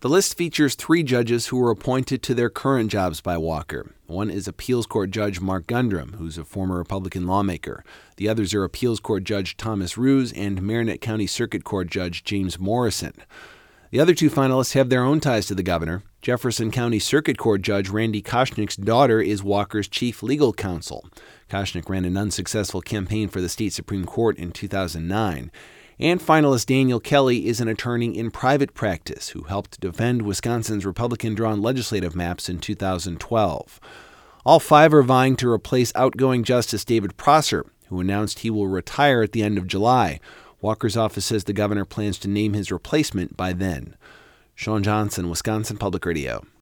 The list features 3 judges who were appointed to their current jobs by Walker. One is Appeals Court Judge Mark Gundrum, who's a former Republican lawmaker. The others are Appeals Court Judge Thomas Ruse and Marinette County Circuit Court Judge James Morrison. The other 2 finalists have their own ties to the governor. Jefferson County Circuit Court Judge Randy Koschnick's daughter is Walker's chief legal counsel. Koschnick ran an unsuccessful campaign for the state Supreme Court in 2009. And finalist Daniel Kelly is an attorney in private practice who helped defend Wisconsin's Republican-drawn legislative maps in 2012. All 5 are vying to replace outgoing Justice David Prosser, who announced he will retire at the end of July. Walker's office says the governor plans to name his replacement by then. Sean Johnson, Wisconsin Public Radio.